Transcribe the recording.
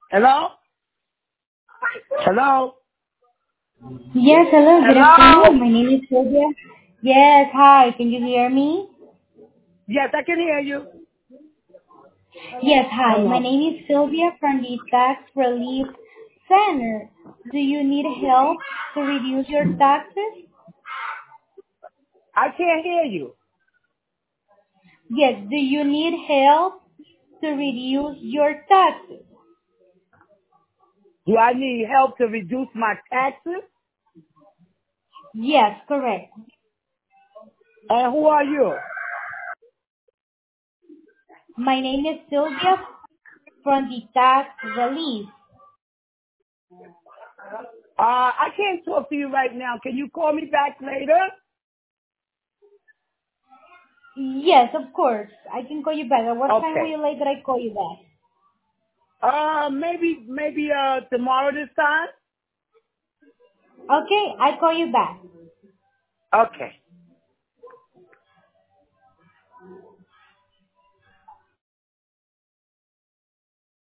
Hello? Hello? Yes, hello, good Hello? afternoon. My name is Sylvia. Yes, hi, can you hear me? Yes, I can hear you. Yes, hi, my Hello? name is Sylvia from the Tax Relief Center. Do you need help to reduce your taxes? I can't hear you. Yes, do you need help to reduce your taxes? Do I need help to reduce my taxes? Yes, correct. And who are you? My name is Sylvia from the Tax Relief. I can't talk to you right now. Can you call me back later? Yes, of course. I can call you back. At what time will Okay. you like that I call you back? Maybe tomorrow this time? Okay, I call you back. Okay.